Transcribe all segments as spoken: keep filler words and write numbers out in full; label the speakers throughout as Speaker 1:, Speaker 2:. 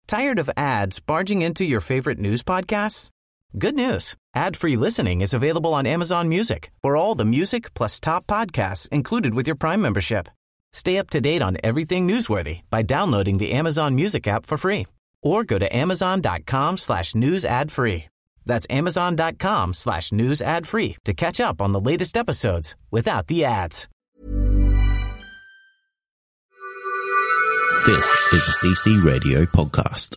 Speaker 1: Tired of ads barging into your favorite news podcasts? Good news. Ad-free listening is available on Amazon Music for all the music plus top podcasts included with your Prime membership. Stay up to date on everything newsworthy by downloading the Amazon Music app for free or go to amazon.com slash news ad free. That's amazon.com slash news ad free to catch up on the latest episodes without the ads.
Speaker 2: This is the C C Radio Podcast.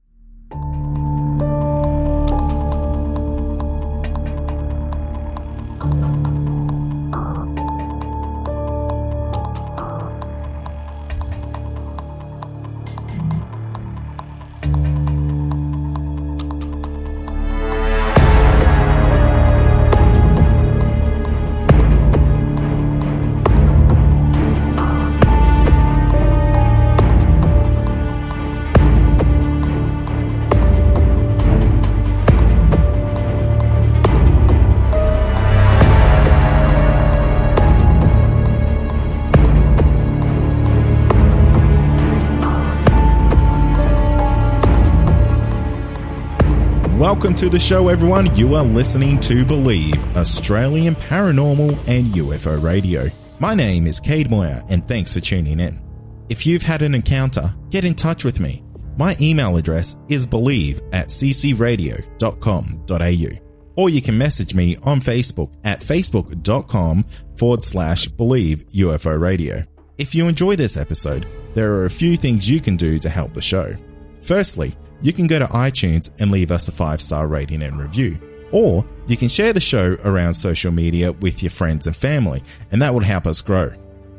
Speaker 2: Welcome to the show, everyone. You are listening to Believe, Australian Paranormal and U F O Radio. My name is Cade Moyer, and thanks for tuning in. If you've had an encounter, get in touch with me. My email address is believe at ccradio.com.au, or you can message me on Facebook at facebook.com forward slash believe UFO Radio. If you enjoy this episode, there are a few things you can do to help the show. Firstly, you can go to iTunes and leave us a five-star rating and review. Or you can share the show around social media with your friends and family, and that will help us grow.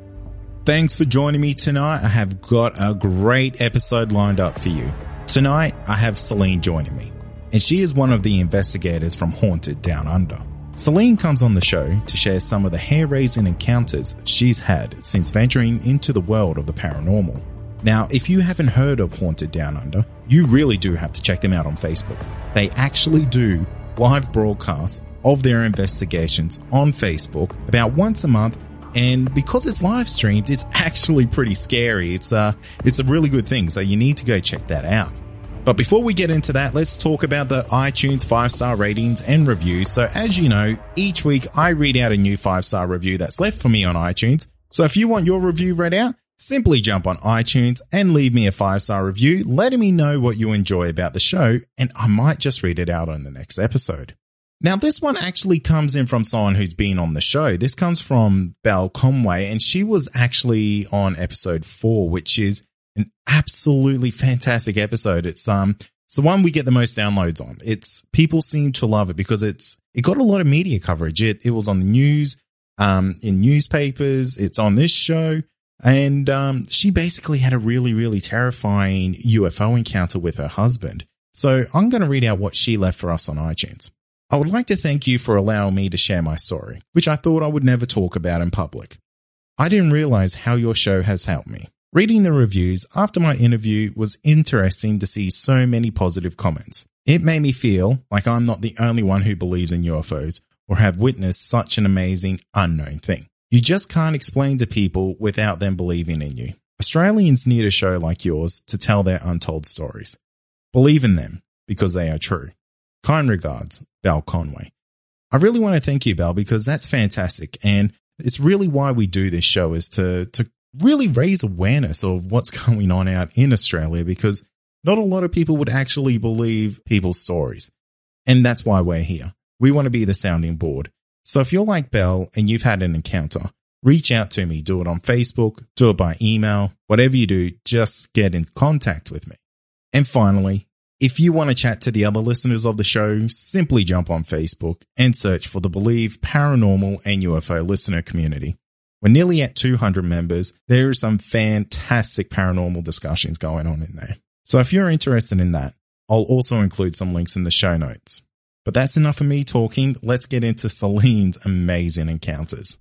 Speaker 2: Thanks for joining me tonight. I have got a great episode lined up for you. Tonight, I have Celine joining me, and she is one of the investigators from Haunted Down Under. Celine comes on the show to share some of the hair-raising encounters she's had since venturing into the world of the paranormal. Now, if you haven't heard of Haunted Down Under, you really do have to check them out on Facebook. They actually do live broadcasts of their investigations on Facebook about once a month, and because it's live streamed, it's actually pretty scary. It's a, it's a really good thing, so you need to go check that out. But before we get into that, let's talk about the iTunes five-star ratings and reviews. So as you know, each week I read out a new five-star review that's left for me on iTunes. So if you want your review read out, simply jump on iTunes and leave me a five-star review, letting me know what you enjoy about the show, and I might just read it out on the next episode. Now, this one actually comes in from someone who's been on the show. This comes from Belle Conway, and she was actually on episode four, which is an absolutely fantastic episode. It's um, it's the one we get the most downloads on. It's people seem to love it because it's it got a lot of media coverage. It it was on the news, um, in newspapers. It's on this show. And um, she basically had a really, really terrifying U F O encounter with her husband. So I'm going to read out what she left for us on iTunes. I would like to thank you for allowing me to share my story, which I thought I would never talk about in public. I didn't realize how your show has helped me. Reading the reviews after my interview was interesting to see so many positive comments. It made me feel like I'm not the only one who believes in U F Os or have witnessed such an amazing unknown thing. You just can't explain to people without them believing in you. Australians need a show like yours to tell their untold stories. Believe in them because they are true. Kind regards, Belle Conway. I really want to thank you, Belle, because that's fantastic. And it's really why we do this show, is to, to really raise awareness of what's going on out in Australia, because not a lot of people would actually believe people's stories. And that's why we're here. We want to be the sounding board. So if you're like Belle and you've had an encounter, reach out to me. Do it on Facebook, do it by email, whatever you do, just get in contact with me. And finally, if you want to chat to the other listeners of the show, simply jump on Facebook and search for the Believe Paranormal and U F O listener community. We're nearly at two hundred members. There are some fantastic paranormal discussions going on in there. So if you're interested in that, I'll also include some links in the show notes. But that's enough of me talking. Let's get into Celine's amazing encounters.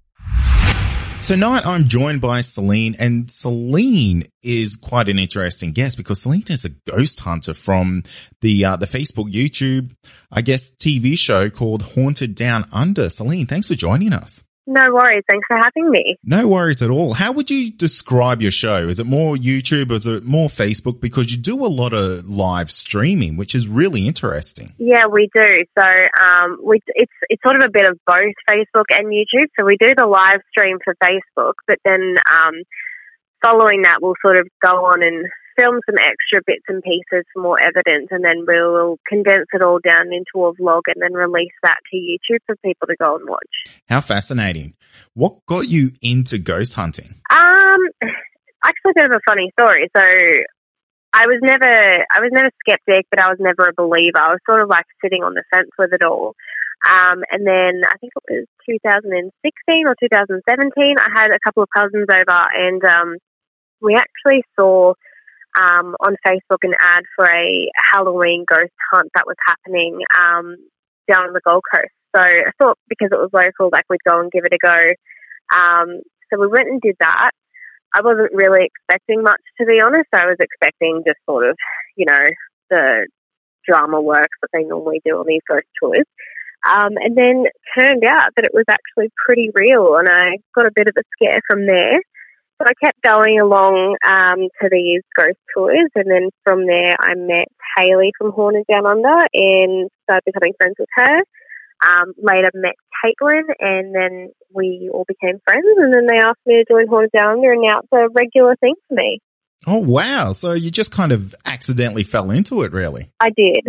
Speaker 2: Tonight, I'm joined by Celine, and Celine is quite an interesting guest because Celine is a ghost hunter from the uh, the Facebook, YouTube, I guess, T V show called Haunted Down Under. Celine, thanks for joining us.
Speaker 3: No worries. Thanks for having me.
Speaker 2: No worries at all. How would you describe your show? Is it more YouTube or is it more Facebook? Because you do a lot of live streaming, which is really interesting.
Speaker 3: Yeah, we do. So um, we, it's it's sort of a bit of both Facebook and YouTube. So we do the live stream for Facebook, but then um, following that, we'll sort of go on and film some extra bits and pieces for more evidence, and then we'll condense it all down into a vlog and then release that to YouTube for people to go and watch.
Speaker 2: How fascinating. What got you into ghost hunting?
Speaker 3: Um, actually, a bit of a funny story. So I was never, I was never skeptic, but I was never a believer. I was sort of like sitting on the fence with it all. Um, and then I think it was two thousand sixteen or two thousand seventeen, I had a couple of cousins over, and um, we actually saw Um, on Facebook an ad for a Halloween ghost hunt that was happening um, down on the Gold Coast. So I thought because it was local, like we'd go and give it a go. Um, so we went and did that. I wasn't really expecting much, to be honest. I was expecting just sort of, you know, the drama work that they normally do on these ghost tours. Um, and then it turned out that it was actually pretty real, and I got a bit of a scare from there. So I kept going along um, to these ghost tours, and then from there I met Hayley from Haunted Down Under and started becoming friends with her. Um, later met Caitlin, and then we all became friends, and then they asked me to join Haunted Down Under, and now it's a regular thing for me.
Speaker 2: Oh, wow. So you just kind of accidentally fell into it, really?
Speaker 3: I did.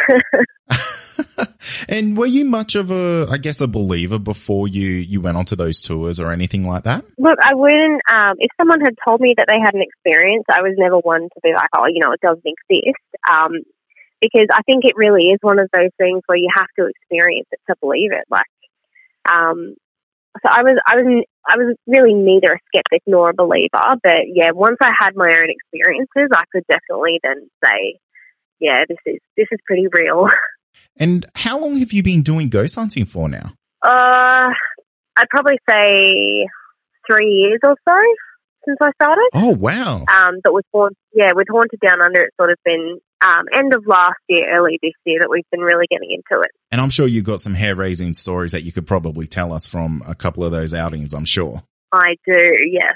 Speaker 2: And were you much of a, I guess, a believer before you, you went onto those tours or anything like that?
Speaker 3: Look, I wouldn't, um, if someone had told me that they had an experience, I was never one to be like, oh, you know, it doesn't exist. Um, because I think it really is one of those things where you have to experience it to believe it. Like, um, so I was, I was, I was really neither a skeptic nor a believer. But yeah, once I had my own experiences, I could definitely then say, yeah, this is this is pretty real.
Speaker 2: And how long have you been doing ghost hunting for now?
Speaker 3: Uh, I'd probably say three years or so since I started.
Speaker 2: Oh, wow.
Speaker 3: Um, but with Haunt, yeah, with Haunted Down Under, it's sort of been um, end of last year, early this year that we've been really getting into it.
Speaker 2: And I'm sure you've got some hair-raising stories that you could probably tell us from a couple of those outings, I'm sure.
Speaker 3: I do,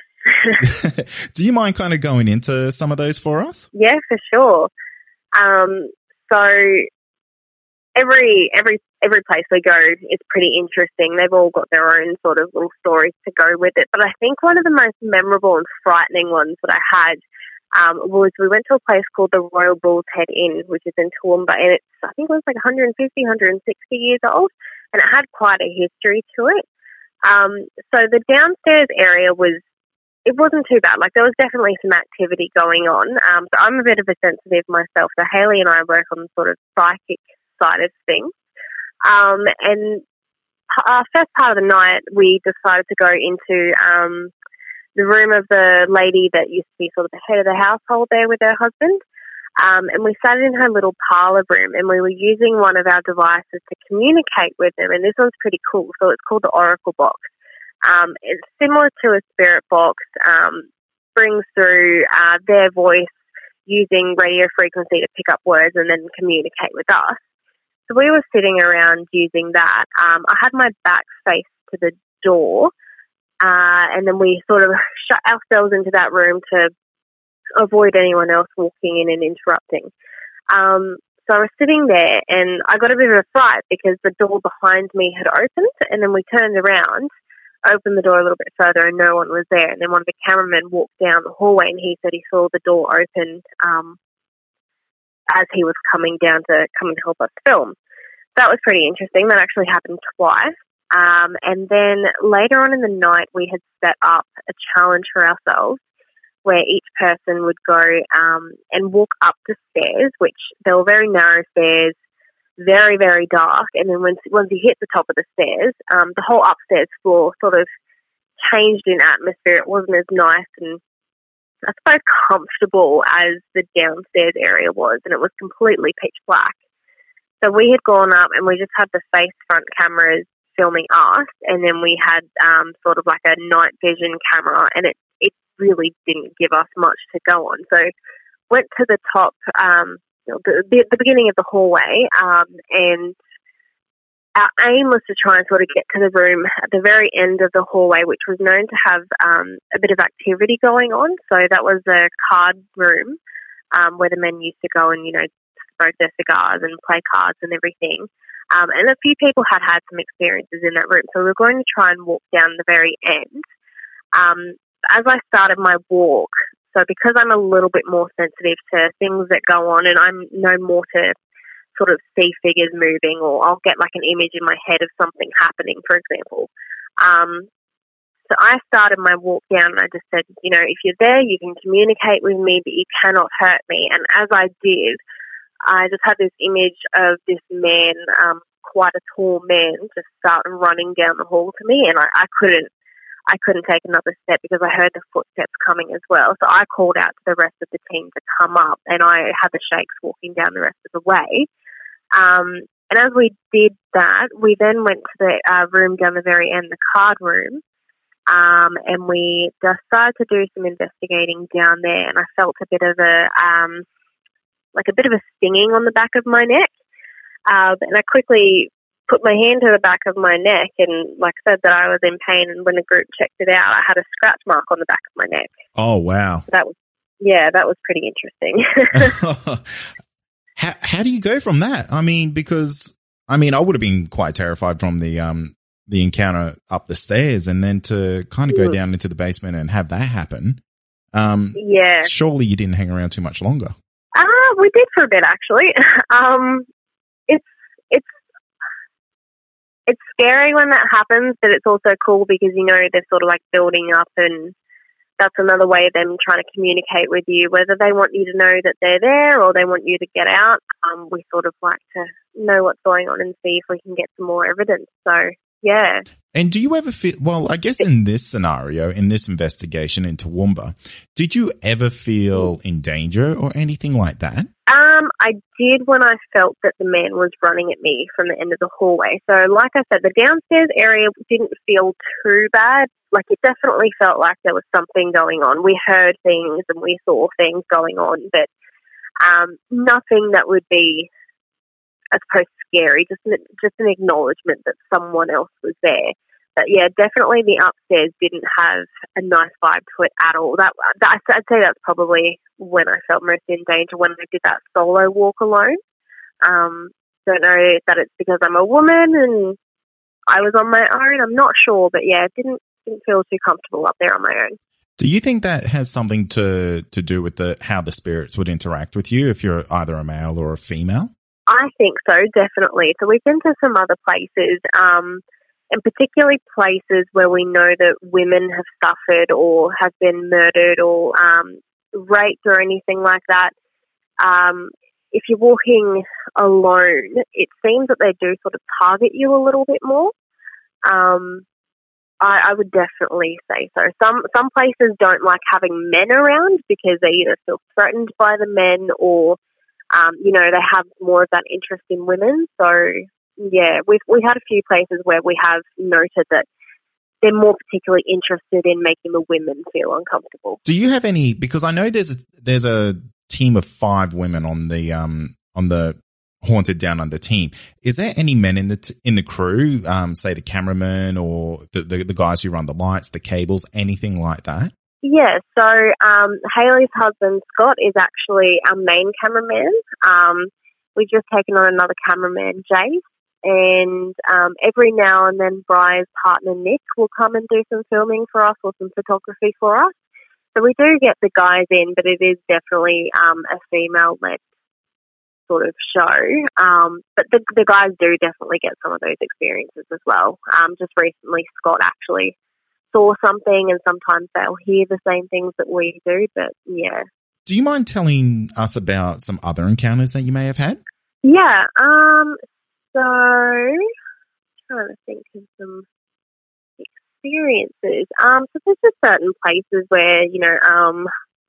Speaker 3: yes.
Speaker 2: Do you mind kind of going into some of those for us?
Speaker 3: Yeah, for sure. Um, so every every every place we go is pretty interesting. They've all got their own sort of little stories to go with it. But I think one of the most memorable and frightening ones that I had um, was we went to a place called the Royal Bull's Head Inn, which is in Toowoomba, and it's I think it was like one hundred fifty, one hundred sixty years old, and it had quite a history to it. Um, so the downstairs area was. It wasn't too bad. Like, there was definitely some activity going on. Um, so I'm a bit of a sensitive myself. So Hayley and I work on the sort of psychic side of things. Um, and our first part of the night, we decided to go into um, the room of the lady that used to be sort of the head of the household there with her husband. Um, and we sat in her little parlour room, and we were using one of our devices to communicate with them. And this one's pretty cool. So it's called the Oracle Box. Um, it's similar to a spirit box, um, brings through uh, their voice using radio frequency to pick up words and then communicate with us. So we were sitting around using that. Um, I had my back face to the door, uh, and then we sort of shut ourselves into that room to avoid anyone else walking in and interrupting. Um, so I was sitting there, and I got a bit of a fright because the door behind me had opened, and then we turned around, opened the door a little bit further, and no one was there. And then one of the cameramen walked down the hallway, and he said he saw the door open um, as he was coming down to come and help us film. That was pretty interesting. That actually happened twice. Um, and then later on in the night, we had set up a challenge for ourselves where each person would go um, and walk up the stairs, which they were very narrow stairs, very, very dark. And then once, once you hit the top of the stairs, um, the whole upstairs floor sort of changed in atmosphere. It wasn't as nice and, I suppose, comfortable as the downstairs area was, and it was completely pitch black. So we had gone up, and we just had the face front cameras filming us, and then we had um, sort of like a night vision camera, and it, it really didn't give us much to go on. So went to the top, um, The, the beginning of the hallway, um, and our aim was to try and sort of get to the room at the very end of the hallway, which was known to have um, a bit of activity going on. So that was a card room um, where the men used to go and, you know, smoke their cigars and play cards and everything. Um, and a few people had had some experiences in that room. So we were going to try and walk down the very end. Um, as I started my walk, so because I'm a little bit more sensitive to things that go on and I'm no more to sort of see figures moving, or I'll get like an image in my head of something happening, for example. Um, so I started my walk down and I just said, you know, if you're there, you can communicate with me, but you cannot hurt me. And as I did, I just had this image of this man, um, quite a tall man, just start running down the hall to me, and I, I couldn't, I couldn't take another step because I heard the footsteps coming as well. So I called out to the rest of the team to come up, and I had the shakes walking down the rest of the way. Um, and as we did that, we then went to the uh, room down the very end, the card room, um, and we just started to do some investigating down there, and I felt a bit of a um, like a bit of a stinging on the back of my neck. Uh, and I quickly put my hand to the back of my neck and, like, said that I was in pain. And when the group checked it out, I had a scratch mark on the back of my neck.
Speaker 2: Oh, wow.
Speaker 3: So that was, yeah, that was pretty interesting.
Speaker 2: how, how do you go from that? I mean, because, I mean, I would have been quite terrified from the, um, the encounter up the stairs, and then to kind of go mm. down into the basement and have that happen. Um,
Speaker 3: yeah.
Speaker 2: Surely you didn't hang around too much longer.
Speaker 3: Uh, we did for a bit, actually. um, it's it's it's scary when that happens, but it's also cool because, you know, they're sort of like building up, and that's another way of them trying to communicate with you, whether they want you to know that they're there or they want you to get out. Um, we sort of like to know what's going on and see if we can get some more evidence. So, yeah.
Speaker 2: And do you ever feel, well, I guess in this scenario, in this investigation in Toowoomba, did you ever feel in danger or anything like that?
Speaker 3: Um, I did when I felt that the man was running at me from the end of the hallway. So like I said, the downstairs area didn't feel too bad. Like, it definitely felt like there was something going on. We heard things and we saw things going on, but um, nothing that would be, I suppose, scary, just an, just an acknowledgement that someone else was there. But yeah, definitely the upstairs didn't have a nice vibe to it at all. That, that I'd say that's probably when I felt most in danger, when I did that solo walk alone. Um, don't know if that it's because I'm a woman and I was on my own. I'm not sure, but yeah, it didn't didn't feel too comfortable up there on my own.
Speaker 2: Do you think that has something to to do with the how the spirits would interact with you if you're either a male or a female?
Speaker 3: I think so, definitely. So we've been to some other places, um, and particularly places where we know that women have suffered or have been murdered or um, raped or anything like that. Um, if you're walking alone, it seems that they do sort of target you a little bit more. Um, I, I would definitely say so. Some some places don't like having men around because they either feel threatened by the men or Um, you know, they have more of that interest in women. So, yeah, we've we had a few places where we have noted that they're more particularly interested in making the women feel uncomfortable.
Speaker 2: Do you have any? Because I know there's a, there's a team of five women on the um on the Haunted Down Under team. Is there any men in the t- in the crew? Um, say the cameraman or the, the the guys who run the lights, the cables, anything like that?
Speaker 3: Yeah, so um, Hayley's husband, Scott, is actually our main cameraman. Um, we've just taken on another cameraman, Jace, and um, every now and then Bry's partner, Nick, will come and do some filming for us or some photography for us. So we do get the guys in, but it is definitely um, a female-led sort of show. Um, but the, the guys do definitely get some of those experiences as well. Um, just recently, Scott actually saw something, and sometimes they'll hear the same things that we do, but yeah.
Speaker 2: Do you mind telling us about some other encounters that you may have had?
Speaker 3: Yeah, um, so I'm trying to think of some experiences. Um, so there's just certain places where, you know, um,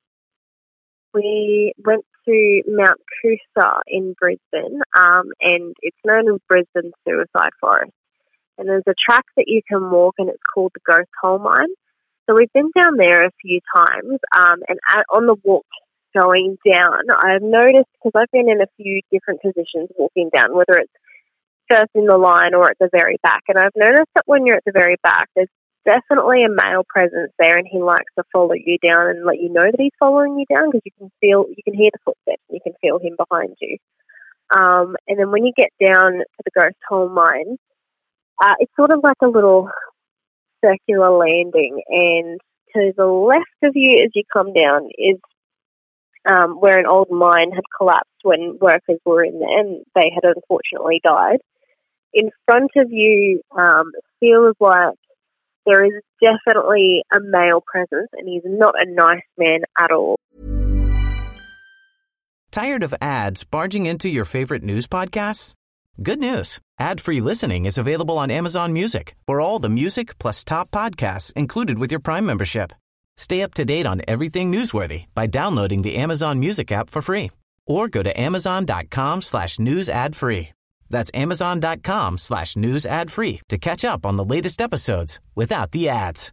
Speaker 3: we went to Mount Coosa in Brisbane, um, and it's known as Brisbane Suicide Forest. And there's a track that you can walk, and it's called the Ghost Hole Mine. So we've been down there a few times, um, and at, on the walk going down, I've noticed, because I've been in a few different positions walking down, whether it's first in the line or at the very back. And I've noticed that when you're at the very back, there's definitely a male presence there, and he likes to follow you down and let you know that he's following you down, because you can feel, you can hear the footsteps and you can feel him behind you. Um, and then when you get down to the Ghost Hole Mine, uh, it's sort of like a little circular landing, and to the left of you as you come down is um, where an old mine had collapsed when workers were in there, and they had unfortunately died. In front of you um, feels like there is definitely a male presence, and he's not a nice man at all.
Speaker 1: Tired of ads barging into your favorite news podcasts? Good news. Ad-free listening is available on Amazon Music for all the music plus top podcasts included with your Prime membership. Stay up to date on everything newsworthy by downloading the Amazon Music app for free, or go to amazon.com slash news ad free. That's amazon.com slash news ad free to catch up on the latest episodes without the ads.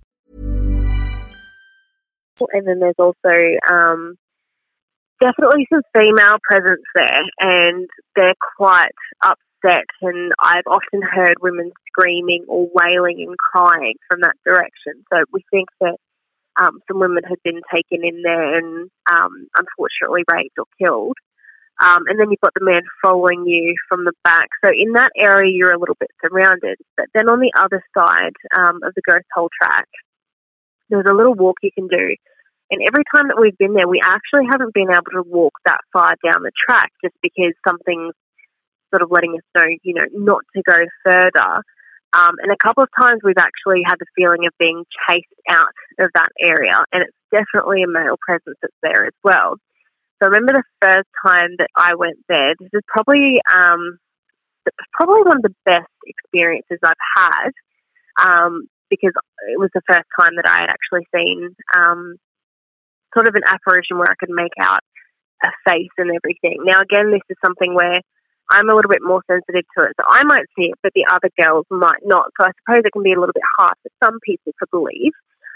Speaker 3: And then there's also um, definitely some female presence there, and they're quite upset, and I've often heard women screaming or wailing and crying from that direction. So we think that um, some women had been taken in there and um, unfortunately raped or killed. Um, and then you've got the man following you from the back. So in that area, you're a little bit surrounded. But then on the other side um, of the Ghost Hole track, there's a little walk you can do. And every time that we've been there, we actually haven't been able to walk that far down the track, just because something's sort of letting us know, you know, not to go further. Um, and a couple of times we've actually had the feeling of being chased out of that area. And it's definitely a male presence that's there as well. So I remember the first time that I went there, this is probably um, probably one of the best experiences I've had, um, because it was the first time that I had actually seen um, sort of an apparition where I could make out a face and everything. Now, again, this is something where I'm a little bit more sensitive to it. So I might see it, but the other girls might not. So I suppose it can be a little bit hard for some people to believe.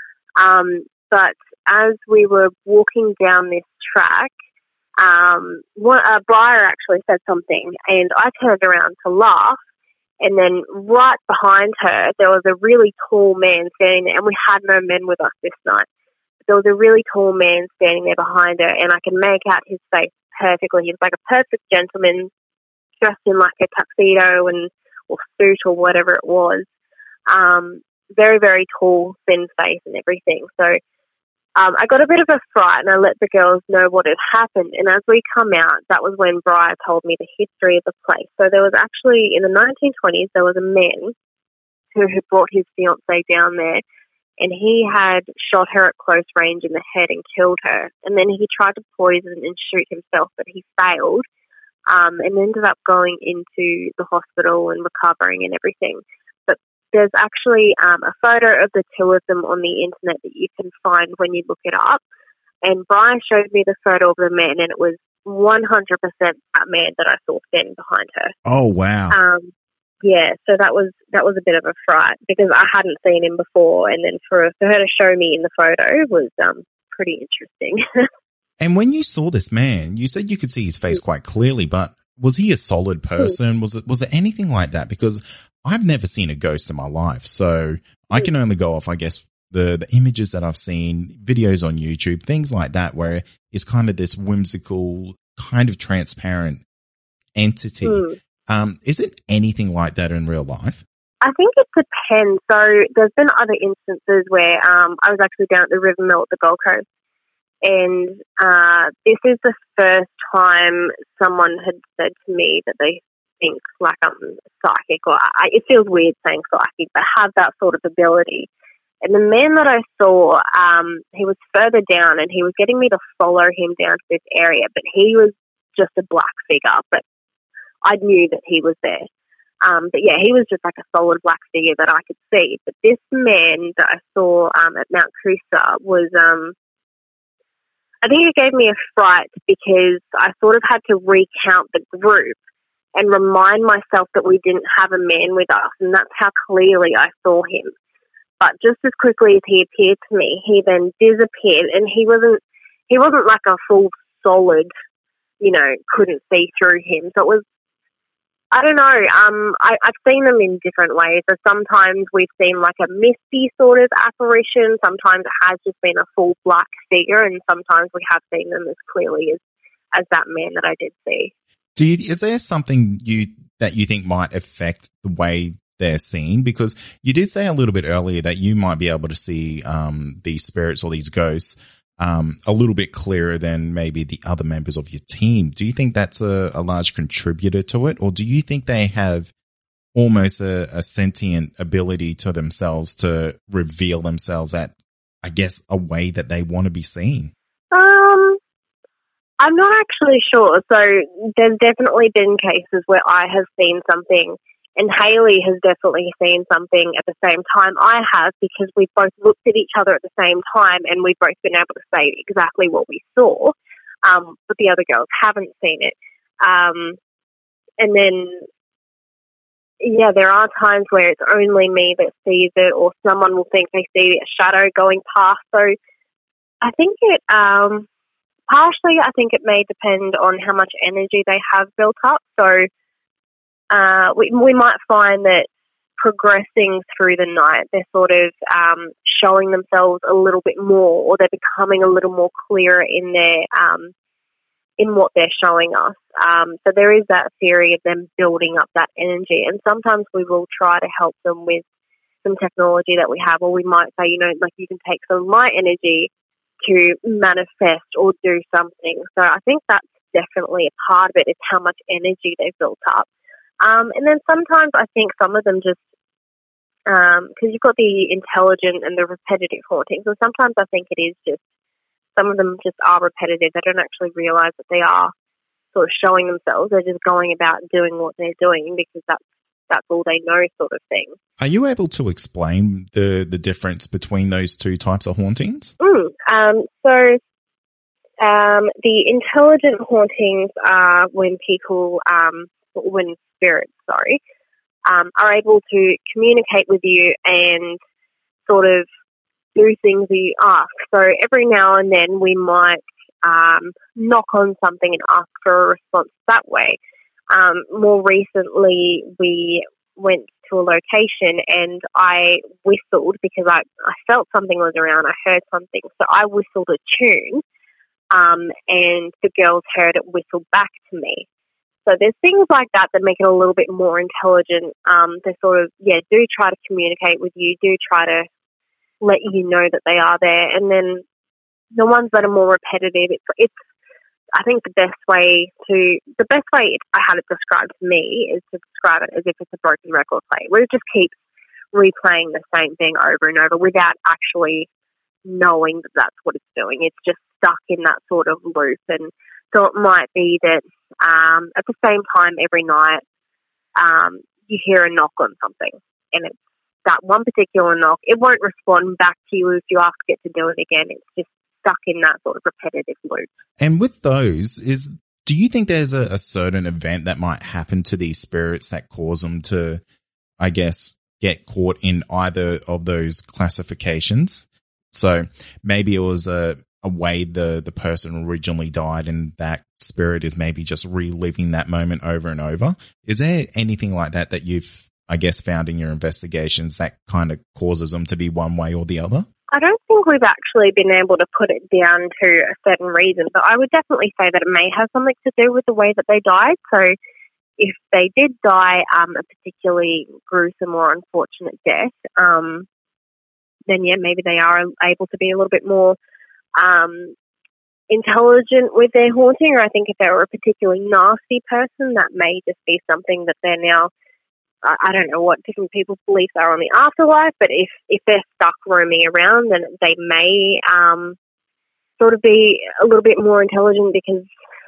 Speaker 3: Um, but as we were walking down this track, Um, one, uh, Briar actually said something, and I turned around to laugh, and then right behind her there was a really tall man standing there, and we had no men with us this night. There was a really tall man standing there behind her, and I can make out his face perfectly. He was like a perfect gentleman, dressed in like a tuxedo and or suit or whatever it was. Um, very, very tall, thin face and everything. So Um, I got a bit of a fright, and I let the girls know what had happened. And as we come out, that was when Briar told me the history of the place. So there was actually, in the nineteen twenties, there was a man who had brought his fiancée down there, and he had shot her at close range in the head and killed her. And then he tried to poison and shoot himself, but he failed, um, and ended up going into the hospital and recovering and everything. There's actually um, a photo of the two of them on the internet that you can find when you look it up. And Brian showed me the photo of the man, and it was one hundred percent that man that I saw standing behind her.
Speaker 2: Oh, wow.
Speaker 3: Um, yeah, so that was that was a bit of a fright, because I hadn't seen him before. And then for, for her to show me in the photo was um, pretty interesting.
Speaker 2: And when you saw this man, you said you could see his face quite clearly, but was he a solid person? Was it was it anything like that? Because I've never seen a ghost in my life, so I can only go off, I guess, the, the images that I've seen, videos on YouTube, things like that, where it's kind of this whimsical, kind of transparent entity. Mm. Um, is it anything like that in real life?
Speaker 3: I think it depends. So there's been other instances where um, I was actually down at the River Mill at the Gold Coast, and uh, this is the first time someone had said to me that they think like I'm psychic, or I, it feels weird saying psychic, but have that sort of ability. And the man that I saw, um, he was further down, and he was getting me to follow him down to this area, but he was just a black figure, but I knew that he was there. Um, but yeah, he was just like a solid black figure that I could see. But this man that I saw um, at Mount Coosa was, um, I think it gave me a fright, because I sort of had to recount the group and remind myself that we didn't have a man with us, and that's how clearly I saw him. But just as quickly as he appeared to me, he then disappeared, and he wasn't he wasn't like a full solid, you know, couldn't see through him. So it was I don't know. Um, I, I've seen them in different ways. So sometimes we've seen like a misty sort of apparition. Sometimes it has just been a full black figure, and sometimes we have seen them as clearly as, as that man that I did see.
Speaker 2: Do you, is there something you that you think might affect the way they're seen? Because you did say a little bit earlier that you might be able to see um, these spirits or these ghosts Um, a little bit clearer than maybe the other members of your team. Do you think that's a, a large contributor to it? Or do you think they have almost a, a sentient ability to themselves to reveal themselves at, I guess, a way that they want to be seen?
Speaker 3: Um, I'm not actually sure. So there's definitely been cases where I have seen something and Hayley has definitely seen something at the same time I have, because we've both looked at each other at the same time and we've both been able to say exactly what we saw, um, but the other girls haven't seen it. Um, and then, yeah, there are times where it's only me that sees it, or someone will think they see a shadow going past. So I think it, um, partially, I think it may depend on how much energy they have built up. So Uh, we, we might find that progressing through the night, they're sort of um, showing themselves a little bit more, or they're becoming a little more clearer in their um, in what they're showing us. Um, so there is that theory of them building up that energy, and sometimes we will try to help them with some technology that we have, or we might say, you know, like you can take some of my energy to manifest or do something. So I think that's definitely a part of it, is how much energy they've built up. Um, and then sometimes I think some of them just, because um, you've got the intelligent and the repetitive hauntings, and sometimes I think it is just, some of them just are repetitive. They don't actually realise that they are sort of showing themselves. They're just going about doing what they're doing because that's that's all they know, sort of thing.
Speaker 2: Are you able to explain the, the difference between those two types of hauntings?
Speaker 3: Mm, um, so um, the intelligent hauntings are when people... Um, when spirits, sorry, um, are able to communicate with you and sort of do things that you ask. So every now and then we might um, knock on something and ask for a response that way. Um, more recently, we went to a location and I whistled because I, I felt something was around. I heard something. So I whistled a tune um, and the girls heard it whistle back to me. So there's things like that that make it a little bit more intelligent. Um, they sort of, yeah, do try to communicate with you, do try to let you know that they are there. And then the ones that are more repetitive, it's, it's I think the best way to, the best way I had it described to me is to describe it as if it's a broken record player, where it just keeps replaying the same thing over and over without actually knowing that that's what it's doing. It's just stuck in that sort of loop. And so it might be that um, at the same time every night um, you hear a knock on something, and it's that one particular knock. It won't respond back to you if you ask it to do it again. It's just stuck in that sort of repetitive loop.
Speaker 2: And with those, is do you think there's a, a certain event that might happen to these spirits that cause them to, I guess, get caught in either of those classifications? So maybe it was a a way the, the person originally died and that spirit is maybe just reliving that moment over and over. Is there anything like that that you've, I guess, found in your investigations that kind of causes them to be one way or the other?
Speaker 3: I don't think we've actually been able to put it down to a certain reason, but I would definitely say that it may have something to do with the way that they died. So if they did die um, a particularly gruesome or unfortunate death, um, then yeah, maybe they are able to be a little bit more Um, intelligent with their haunting, or I think if they were a particularly nasty person, that may just be something that they're now, I, I don't know what different people's beliefs are on the afterlife, but if, if they're stuck roaming around, then they may um, sort of be a little bit more intelligent, because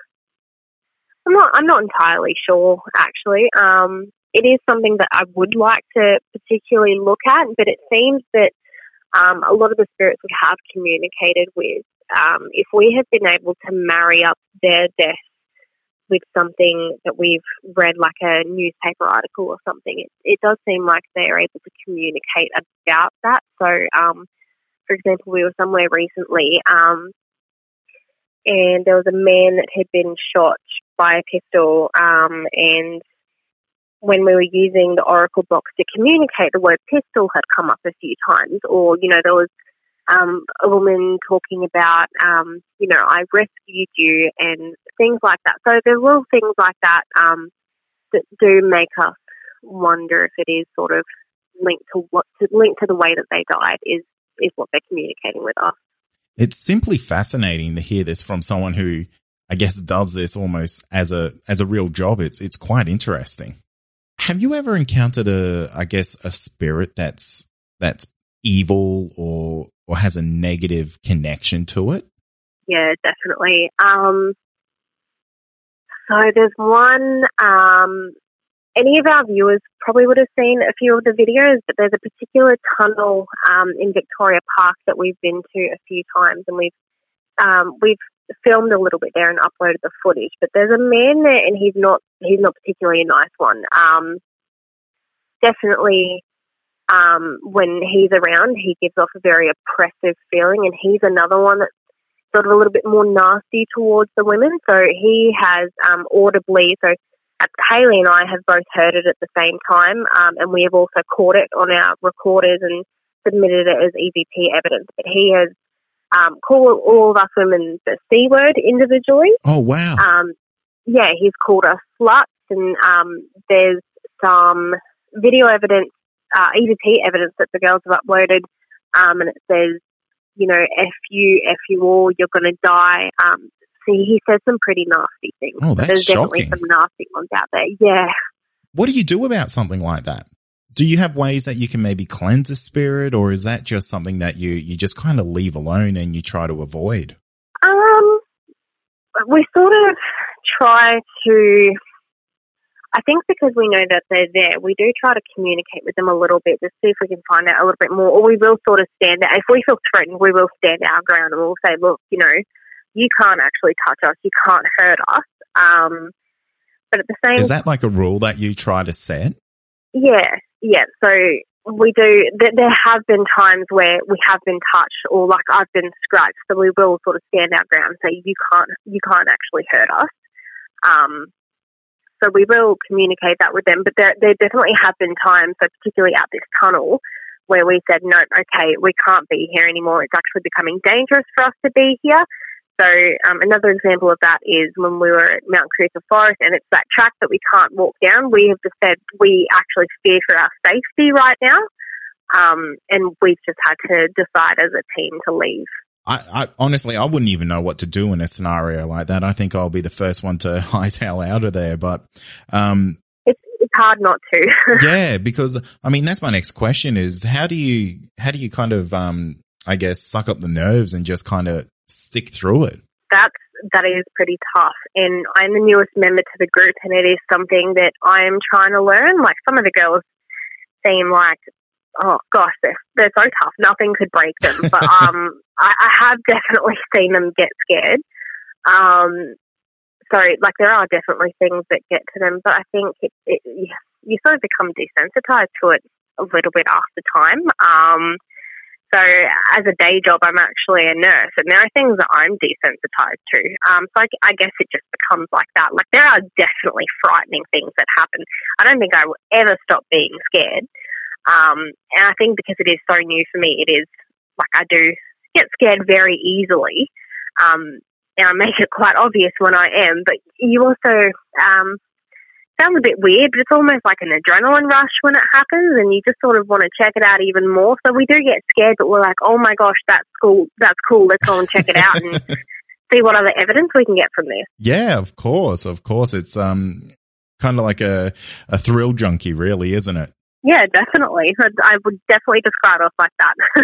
Speaker 3: I'm not, I'm not entirely sure, actually. Um, it is something that I would like to particularly look at, but it seems that Um, a lot of the spirits we have communicated with, um, if we have been able to marry up their death with something that we've read, like a newspaper article or something, it, it does seem like they're able to communicate about that. So, um, for example, we were somewhere recently um, and there was a man that had been shot by a pistol um, and when we were using the Oracle box to communicate, the word pistol had come up a few times, or, you know, there was um, a woman talking about, um, you know, I rescued you and things like that. So there are little things like that um, that do make us wonder if it is sort of linked to what to, linked to the way that they died is is what they're communicating with us.
Speaker 2: It's simply fascinating to hear this from someone who, I guess, does this almost as a as a real job. It's it's quite interesting. Have you ever encountered a, I guess, a spirit that's that's evil or or has a negative connection to it?
Speaker 3: Yeah, definitely. Um, so there's one. Um, any of our viewers probably would have seen a few of the videos, but there's a particular tunnel um, in Victoria Park that we've been to a few times, and we've um, we've filmed a little bit there and uploaded the footage. But there's a man there, and he's not he's not particularly a nice one. Um, definitely, um, when he's around, he gives off a very oppressive feeling, and he's another one that's sort of a little bit more nasty towards the women. So he has um, audibly, so Hayley and I have both heard it at the same time, um, and we have also caught it on our recorders and submitted it as E V P evidence. But he has um, called all of us women the C word individually.
Speaker 2: Oh, wow.
Speaker 3: Um, yeah, he's called us sluts, and um, there's some video evidence, uh, E V P evidence that the girls have uploaded, um, and it says, you know, F you, F you all, you're going to die. Um, so he says some pretty nasty things.
Speaker 2: Oh, that's
Speaker 3: There's
Speaker 2: shocking.
Speaker 3: definitely some nasty ones out there. Yeah.
Speaker 2: What do you do about something like that? Do you have ways that you can maybe cleanse a spirit, or is that just something that you, you just kind of leave alone and you try to avoid?
Speaker 3: Um, we sort of try to, I think because we know that they're there, we do try to communicate with them a little bit to see if we can find out a little bit more, or we will sort of stand out. If we feel threatened, we will stand our ground and we'll say, look, you know, you can't actually touch us, you can't hurt us. Um, but at the same time...
Speaker 2: Is that like a rule that you try to set?
Speaker 3: Yeah, yeah. So we do, there have been times where we have been touched, or like I've been scratched, so we will sort of stand our ground and say, you can't, you can't actually hurt us. Um, so we will communicate that with them, but there, there definitely have been times, so particularly at this tunnel, where we said, no, okay, we can't be here anymore. It's actually becoming dangerous for us to be here. So um, another example of that is when we were at Mount Cruiser Forest, and it's that track that we can't walk down. We have just said we actually fear for our safety right now, um, and we've just had to decide as a team to leave.
Speaker 2: I, I honestly, I wouldn't even know what to do in a scenario like that. I think I'll be the first one to hightail out of there, but um,
Speaker 3: it's it's hard not to.
Speaker 2: Yeah, because I mean that's my next question: is how do you how do you kind of um, I guess suck up the nerves and just kind of stick through it?
Speaker 3: That's that is pretty tough, and I'm the newest member to the group, and it is something that I am trying to learn. Like, some of the girls seem like, oh gosh, they're, they're so tough, nothing could break them. But um, I, I have definitely seen them get scared. Um, so like there are definitely things that get to them, but I think it, it, you sort of become desensitized to it a little bit after time. Um, So as a day job, I'm actually a nurse, and there are things that I'm desensitized to. Um, so I, I guess it just becomes like that. Like, there are definitely frightening things that happen. I don't think I will ever stop being scared. Um, and I think because it is so new for me, it is like I do get scared very easily. Um, and I make it quite obvious when I am. But you also... Um, sounds a bit weird, but it's almost like an adrenaline rush when it happens, and you just sort of want to check it out even more. So we do get scared, but we're like, oh my gosh, that's cool, that's cool, let's go and check it out and see what other evidence we can get from this.
Speaker 2: Yeah, of course, of course. It's um kind of like a, a thrill junkie, really, isn't it?
Speaker 3: Yeah, definitely. I would definitely describe us like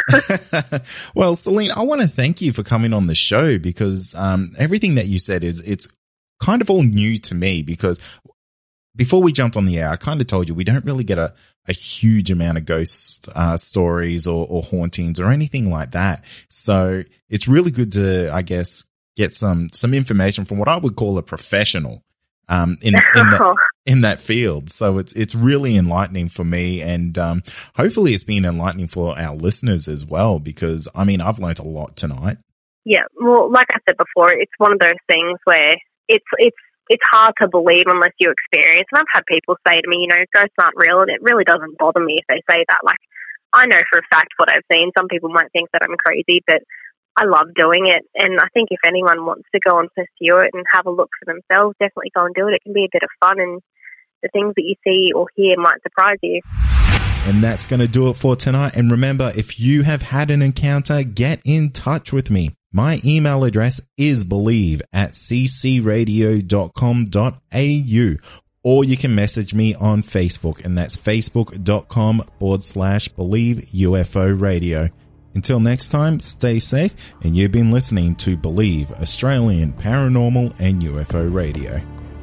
Speaker 3: that.
Speaker 2: Well, Celine, I want to thank you for coming on the show, because um, everything that you said is it's kind of all new to me, because before we jumped on the air, I kind of told you we don't really get a, a huge amount of ghost uh, stories or, or hauntings or anything like that. So it's really good to, I guess, get some some information from what I would call a professional um, in in that, in that field. So it's it's really enlightening for me, and um, hopefully it's been enlightening for our listeners as well, because, I mean, I've learned a lot tonight.
Speaker 3: Yeah, well, like I said before, it's one of those things where it's it's it's hard to believe unless you experience. And I've had people say to me, you know, ghosts aren't real, and it really doesn't bother me if they say that. Like, I know for a fact what I've seen. Some people might think that I'm crazy, but I love doing it. And I think if anyone wants to go and pursue it and have a look for themselves, definitely go and do it. It can be a bit of fun, and the things that you see or hear might surprise you.
Speaker 2: And that's going to do it for tonight. And remember, if you have had an encounter, get in touch with me. My email address is believe at c c radio dot com dot a u, or you can message me on Facebook, and that's facebook.com forward slash believe UFO radio. Until next time, stay safe, and you've been listening to Believe Australian Paranormal and U F O Radio.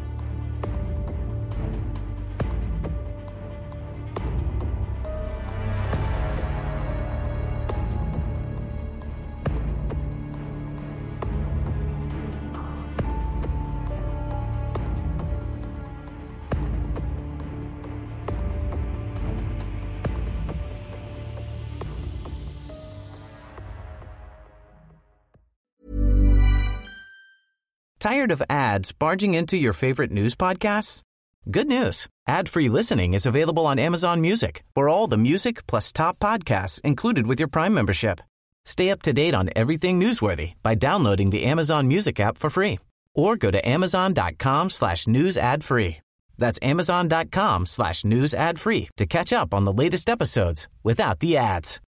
Speaker 1: Tired of ads barging into your favorite news podcasts? Good news. Ad-free listening is available on Amazon Music for all the music plus top podcasts included with your Prime membership. Stay up to date on everything newsworthy by downloading the Amazon Music app for free, or go to amazon.com slash news ad free. That's amazon.com slash news ad free to catch up on the latest episodes without the ads.